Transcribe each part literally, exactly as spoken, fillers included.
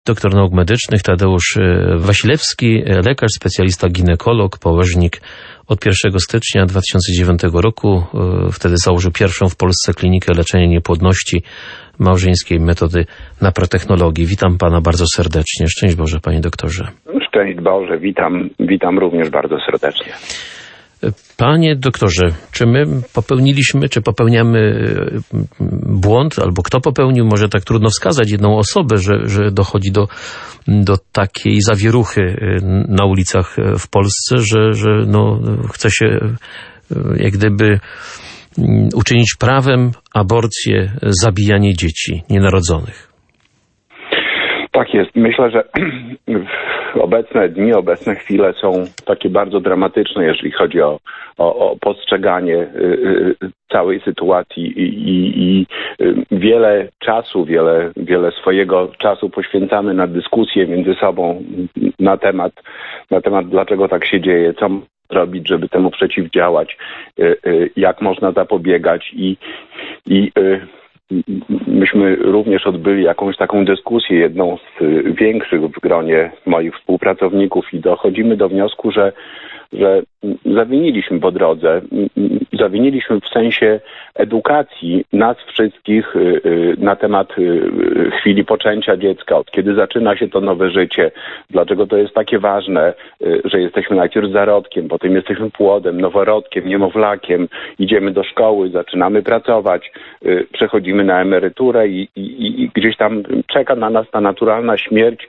Doktor nauk medycznych Tadeusz Wasilewski, lekarz, specjalista ginekolog, położnik. Od pierwszego stycznia dwa tysiące dziewiątego roku wtedy założył pierwszą w Polsce klinikę leczenia niepłodności małżeńskiej metody naprotechnologii. Witam pana bardzo serdecznie. Szczęść Boże, panie doktorze. Szczęść Boże, witam, witam również bardzo serdecznie. Panie doktorze, czy my popełniliśmy, czy popełniamy błąd, albo kto popełnił, może tak trudno wskazać jedną osobę, że, że dochodzi do, do takiej zawieruchy na ulicach w Polsce, że, że no, chce się jak gdyby uczynić prawem aborcję, zabijanie dzieci nienarodzonych. Tak jest. Myślę, że obecne dni, obecne chwile są takie bardzo dramatyczne, jeżeli chodzi o, o, o postrzeganie całej sytuacji i, i, i wiele czasu, wiele, wiele swojego czasu poświęcamy na dyskusję między sobą na temat, na temat dlaczego tak się dzieje, co robić, żeby temu przeciwdziałać, jak można zapobiegać i, i myśmy również odbyli jakąś taką dyskusję, jedną z większych w gronie moich współpracowników i dochodzimy do wniosku, że, że zawiniliśmy po drodze, zawiniliśmy w sensie edukacji nas wszystkich na temat chwili poczęcia dziecka, od kiedy zaczyna się to nowe życie, dlaczego to jest takie ważne, że jesteśmy najpierw zarodkiem, potem jesteśmy płodem, noworodkiem, niemowlakiem, idziemy do szkoły, zaczynamy pracować, przechodzimy na emeryturę i, i, i gdzieś tam czeka na nas ta naturalna śmierć.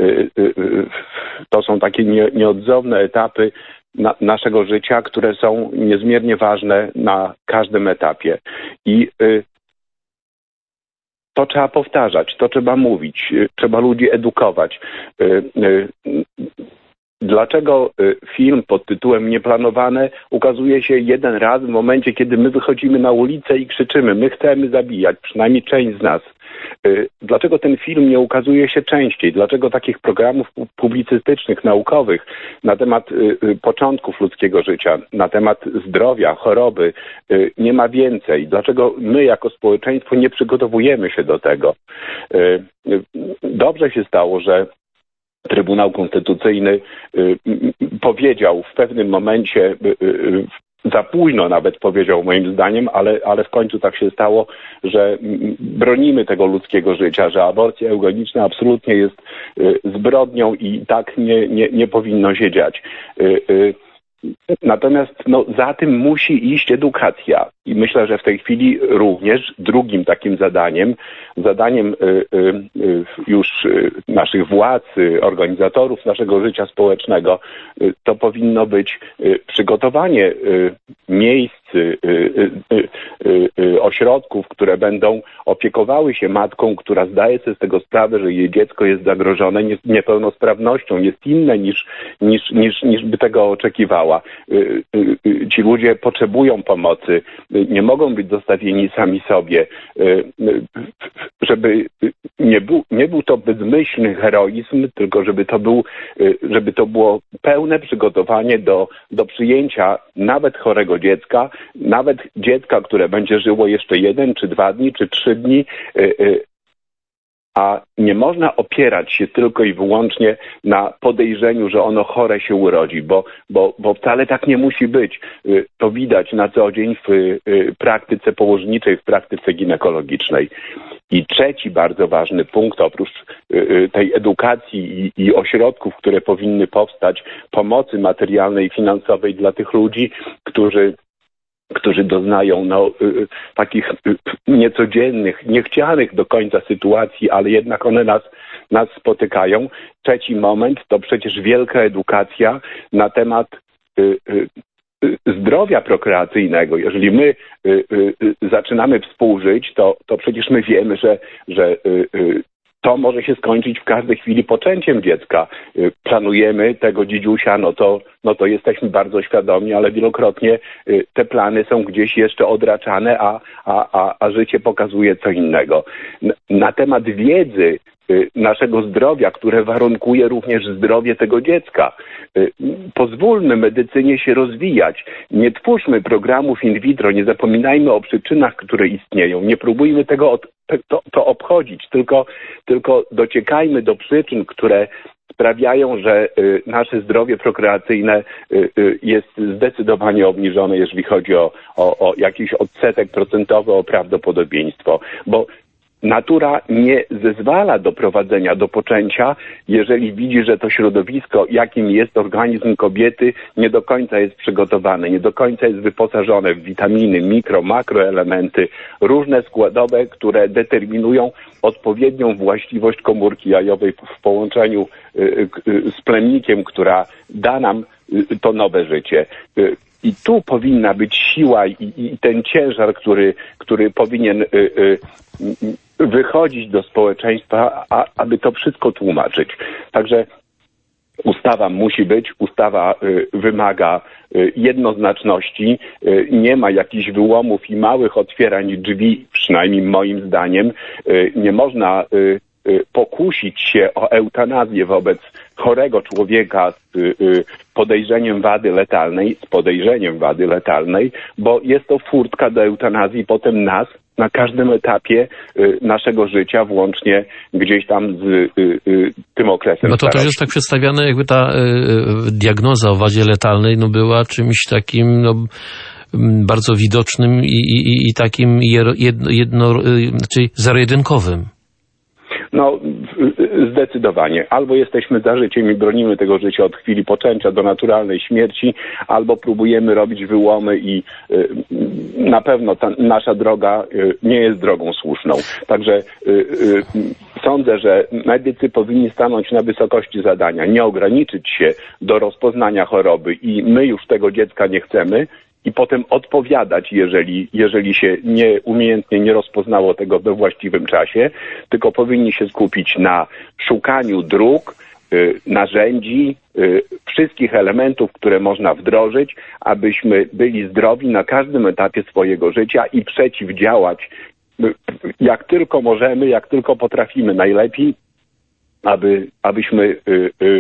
To są takie nie, nieodzowne etapy Na, naszego życia, które są niezmiernie ważne na każdym etapie. I y, to trzeba powtarzać, to trzeba mówić, y, trzeba ludzi edukować. Y, y, Dlaczego film pod tytułem Nieplanowane ukazuje się jeden raz w momencie, kiedy my wychodzimy na ulicę i krzyczymy, my chcemy zabijać, przynajmniej część z nas. Dlaczego ten film nie ukazuje się częściej? Dlaczego takich programów publicystycznych, naukowych na temat początków ludzkiego życia, na temat zdrowia, choroby nie ma więcej? Dlaczego my jako społeczeństwo nie przygotowujemy się do tego? Dobrze się stało, że Trybunał Konstytucyjny y, y, powiedział w pewnym momencie, y, y, za późno nawet powiedział moim zdaniem, ale, ale w końcu tak się stało, że bronimy tego ludzkiego życia, że aborcja eugeniczna absolutnie jest y, zbrodnią i tak nie, nie, nie powinno się dziać. Y, y, Natomiast no, za tym musi iść edukacja i myślę, że w tej chwili również drugim takim zadaniem, zadaniem y, y, y, już y, naszych władz, y, organizatorów naszego życia społecznego, y, to powinno być y, przygotowanie y, miejsc, y, y, y, y, y, ośrodków, które będą opiekowały się matką, która zdaje sobie z tego sprawę, że jej dziecko jest zagrożone niepełnosprawnością, jest inne niż, niż, niż, niż by tego oczekiwała. Ci ludzie potrzebują pomocy, nie mogą być zostawieni sami sobie, żeby nie był, nie był to bezmyślny heroizm, tylko żeby to był, żeby to było pełne przygotowanie do, do przyjęcia nawet chorego dziecka, nawet dziecka, które będzie żyło jeszcze jeden, czy dwa dni, czy trzy dni, a nie można opierać się tylko i wyłącznie na podejrzeniu, że ono chore się urodzi, bo, bo, bo wcale tak nie musi być. To widać na co dzień w praktyce położniczej, w praktyce ginekologicznej. I trzeci bardzo ważny punkt, oprócz tej edukacji i, i ośrodków, które powinny powstać, pomocy materialnej i finansowej dla tych ludzi, którzy którzy doznają no, y, takich y, niecodziennych, niechcianych do końca sytuacji, ale jednak one nas, nas spotykają. Trzeci moment to przecież wielka edukacja na temat y, y, zdrowia prokreacyjnego. Jeżeli my y, y, zaczynamy współżyć, to, to przecież my wiemy, że, że y, y, to może się skończyć w każdej chwili poczęciem dziecka. Planujemy tego dzidziusia, no to, no to jesteśmy bardzo świadomi, ale wielokrotnie te plany są gdzieś jeszcze odraczane, a, a, a, a życie pokazuje co innego. Na temat wiedzy naszego zdrowia, które warunkuje również zdrowie tego dziecka. Pozwólmy medycynie się rozwijać. Nie twórzmy programów in vitro, nie zapominajmy o przyczynach, które istnieją. Nie próbujmy tego od, to, to obchodzić, tylko, tylko dociekajmy do przyczyn, które sprawiają, że y, nasze zdrowie prokreacyjne y, y, jest zdecydowanie obniżone, jeżeli chodzi o, o, o jakiś odsetek procentowy, o prawdopodobieństwo. Bo natura nie zezwala do prowadzenia, do poczęcia, jeżeli widzi, że to środowisko, jakim jest organizm kobiety, nie do końca jest przygotowane, nie do końca jest wyposażone w witaminy, mikro, makroelementy, różne składowe, które determinują odpowiednią właściwość komórki jajowej w połączeniu z plemnikiem, która da nam to nowe życie. I tu powinna być siła i, i ten ciężar, który, który powinien y, y, wychodzić do społeczeństwa, a, aby to wszystko tłumaczyć. Także ustawa musi być, ustawa y, wymaga y, jednoznaczności, y, nie ma jakichś wyłomów i małych otwierań drzwi, przynajmniej moim zdaniem. Y, nie można y, y, pokusić się o eutanazję wobec chorego człowieka z y, podejrzeniem wady letalnej, z podejrzeniem wady letalnej, bo jest to furtka do eutanazji potem nas na każdym etapie y, naszego życia, włącznie gdzieś tam z y, y, tym okresem. No to też jest tak przedstawiane, jakby ta y, diagnoza o wadzie letalnej no była czymś takim no, bardzo widocznym i, i, i takim jedno, jedno, czyli zero-jedynkowym. No, zdecydowanie. Albo jesteśmy za życiem i bronimy tego życia od chwili poczęcia do naturalnej śmierci, albo próbujemy robić wyłomy i y, na pewno ta nasza droga y, nie jest drogą słuszną. Także y, y, sądzę, że medycy powinni stanąć na wysokości zadania, nie ograniczyć się do rozpoznania choroby i my już tego dziecka nie chcemy, i potem odpowiadać, jeżeli, jeżeli się nieumiejętnie nie rozpoznało tego we właściwym czasie, tylko powinni się skupić na szukaniu dróg, y, narzędzi, y, wszystkich elementów, które można wdrożyć, abyśmy byli zdrowi na każdym etapie swojego życia i przeciwdziałać, y, jak tylko możemy, jak tylko potrafimy najlepiej, aby, abyśmy y, y,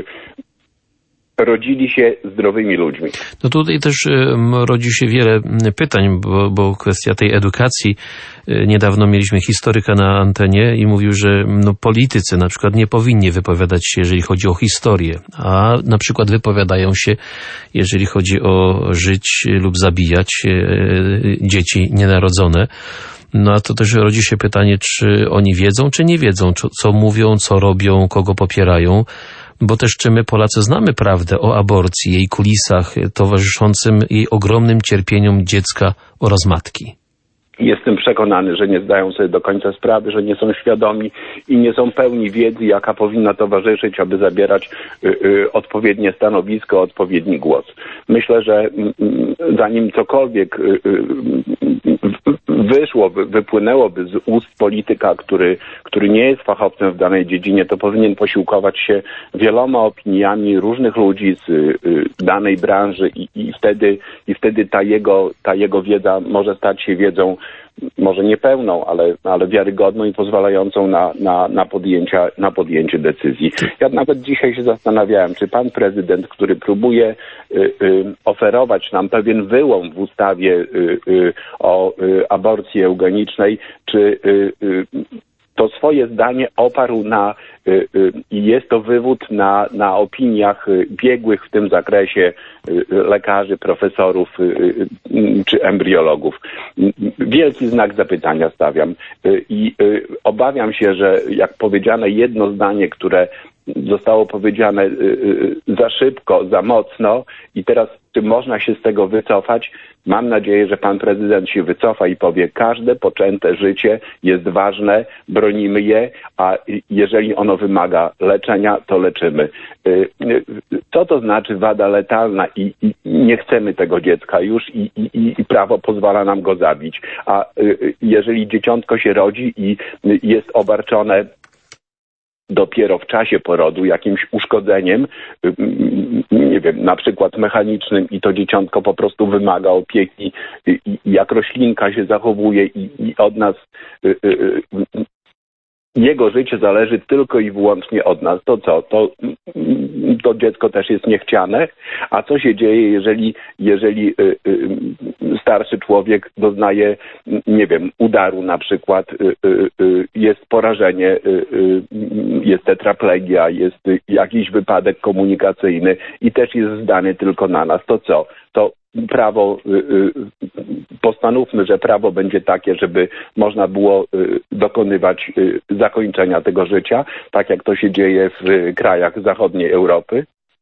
rodzili się zdrowymi ludźmi. No tutaj też rodzi się wiele pytań, bo, bo kwestia tej edukacji. Niedawno mieliśmy historyka na antenie i mówił, że no, politycy na przykład nie powinni wypowiadać się, jeżeli chodzi o historię, a na przykład wypowiadają się, jeżeli chodzi o żyć lub zabijać dzieci nienarodzone. No a to też rodzi się pytanie, czy oni wiedzą, czy nie wiedzą, co mówią, co robią, kogo popierają. Bo też czy my Polacy znamy prawdę o aborcji, jej kulisach towarzyszącym jej ogromnym cierpieniom dziecka oraz matki? Jestem przekonany, że nie zdają sobie do końca sprawy, że nie są świadomi i nie są pełni wiedzy, jaka powinna towarzyszyć, aby zabierać y, y, odpowiednie stanowisko, odpowiedni głos. Myślę, że y, y, zanim cokolwiek y, y, wyszło, wypłynęłoby z ust polityka, który, który nie jest fachowcem w danej dziedzinie, to powinien posiłkować się wieloma opiniami różnych ludzi z y, danej branży i, i, wtedy, i wtedy ta jego, ta jego wiedza może stać się wiedzą może niepełną, ale, ale wiarygodną i pozwalającą na, na, na, podjęcia, na podjęcie decyzji. Ja nawet dzisiaj się zastanawiałem, czy pan prezydent, który próbuje y, y, oferować nam pewien wyłom w ustawie y, y, o y, aborcji eugenicznej, czy y, y, to swoje zdanie oparł na, i jest to wywód na, na opiniach biegłych w tym zakresie lekarzy, profesorów czy embriologów. Wielki znak zapytania stawiam i obawiam się, że jak powiedziane jedno zdanie, które zostało powiedziane za szybko, za mocno i teraz czy można się z tego wycofać? Mam nadzieję, że pan prezydent się wycofa i powie, każde poczęte życie jest ważne, bronimy je, a jeżeli ono wymaga leczenia, to leczymy. Co to znaczy wada letalna i, i nie chcemy tego dziecka już i, i, i prawo pozwala nam go zabić? A jeżeli dzieciątko się rodzi i jest obarczone dopiero w czasie porodu jakimś uszkodzeniem, nie wiem, na przykład mechanicznym i to dzieciątko po prostu wymaga opieki, i jak roślinka się zachowuje i, i od nas y, y, jego życie zależy tylko i wyłącznie od nas. To co? To, to dziecko też jest niechciane. A co się dzieje, jeżeli, jeżeli y, y, starszy człowiek doznaje, nie wiem, udaru na przykład, y, y, y, jest porażenie, y, y, jest tetraplegia, jest jakiś wypadek komunikacyjny i też jest zdany tylko na nas. To co? To prawo, postanówmy, że prawo będzie takie, żeby można było dokonywać zakończenia tego życia, tak jak to się dzieje w krajach zachodniej Europy.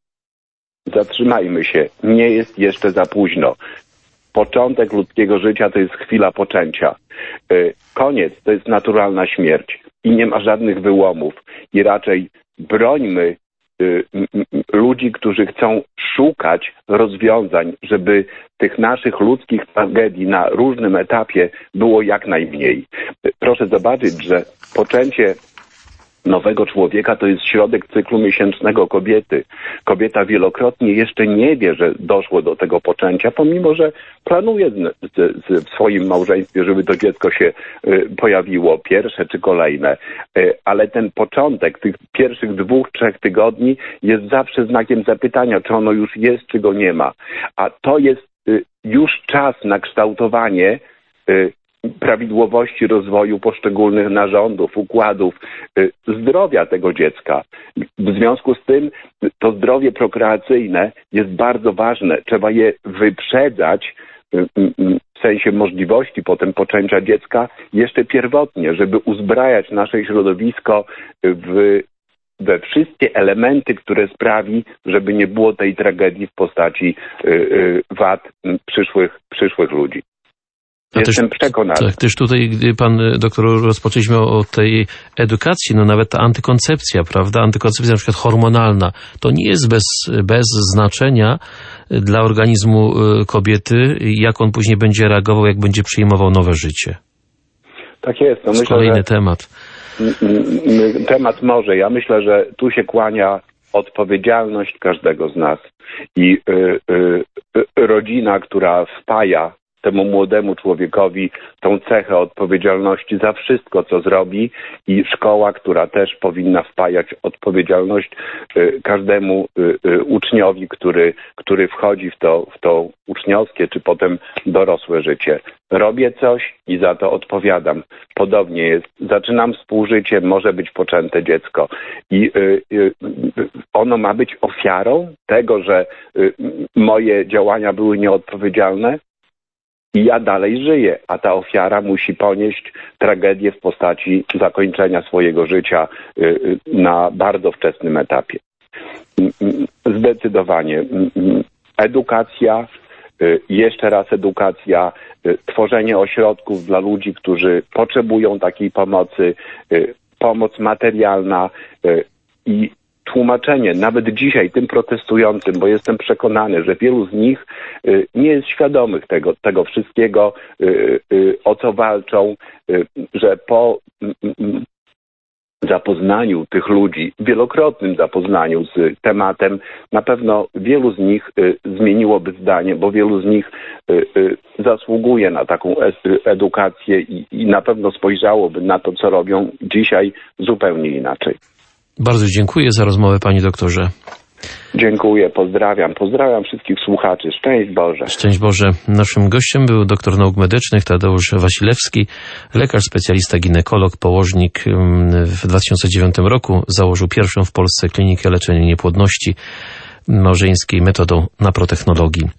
Zatrzymajmy się. Nie jest jeszcze za późno. Początek ludzkiego życia to jest chwila poczęcia. Koniec to jest naturalna śmierć i nie ma żadnych wyłomów. I raczej brońmy ludzi, którzy chcą szukać rozwiązań, żeby tych naszych ludzkich tragedii na różnym etapie było jak najmniej. Proszę zobaczyć, że poczęcie nowego człowieka to jest środek cyklu miesięcznego kobiety. Kobieta wielokrotnie jeszcze nie wie, że doszło do tego poczęcia, pomimo że planuje z, z, w swoim małżeństwie, żeby to dziecko się y, pojawiło, pierwsze czy kolejne. Y, ale ten początek tych pierwszych dwóch, trzech tygodni jest zawsze znakiem zapytania, czy ono już jest, czy go nie ma. A to jest y, już czas na kształtowanie y, prawidłowości rozwoju poszczególnych narządów, układów, zdrowia tego dziecka. W związku z tym to zdrowie prokreacyjne jest bardzo ważne. Trzeba je wyprzedzać w sensie możliwości potem poczęcia dziecka jeszcze pierwotnie, żeby uzbrajać nasze środowisko w we wszystkie elementy, które sprawi, żeby nie było tej tragedii w postaci wad przyszłych, przyszłych ludzi. Jestem też, przekonany. Tak, też tutaj, gdy pan doktor rozpoczęliśmy o, o tej edukacji, no nawet ta antykoncepcja, prawda, antykoncepcja na przykład hormonalna, to nie jest bez, bez znaczenia dla organizmu kobiety, jak on później będzie reagował, jak będzie przyjmował nowe życie. Tak jest. No to jest myślę, kolejny że temat. Temat może. Ja myślę, że tu się kłania odpowiedzialność każdego z nas i y, y, y, rodzina, która wpaja temu młodemu człowiekowi tą cechę odpowiedzialności za wszystko, co zrobi, i szkoła, która też powinna wpajać odpowiedzialność y, każdemu y, y, uczniowi, który, który wchodzi w to, w to uczniowskie czy potem dorosłe życie. Robię coś i za to odpowiadam. Podobnie jest. Zaczynam współżycie, może być poczęte dziecko. I y, y, ono ma być ofiarą tego, że y, moje działania były nieodpowiedzialne. I ja dalej żyję, a ta ofiara musi ponieść tragedię w postaci zakończenia swojego życia na bardzo wczesnym etapie. Zdecydowanie. Edukacja, jeszcze raz edukacja, tworzenie ośrodków dla ludzi, którzy potrzebują takiej pomocy, pomoc materialna i tłumaczenie, nawet dzisiaj tym protestującym, bo jestem przekonany, że wielu z nich y, nie jest świadomych tego, tego wszystkiego, y, y, o co walczą, y, że po y, y, zapoznaniu tych ludzi, wielokrotnym zapoznaniu z tematem, na pewno wielu z nich y, zmieniłoby zdanie, bo wielu z nich y, y, zasługuje na taką edukację i, i na pewno spojrzałoby na to, co robią dzisiaj zupełnie inaczej. Bardzo dziękuję za rozmowę, panie doktorze. Dziękuję, pozdrawiam. Pozdrawiam wszystkich słuchaczy. Szczęść Boże. Szczęść Boże. Naszym gościem był doktor nauk medycznych Tadeusz Wasilewski, lekarz, specjalista, ginekolog, położnik. W dwa tysiące dziewiątym roku założył pierwszą w Polsce klinikę leczenia niepłodności małżeńskiej metodą naprotechnologii.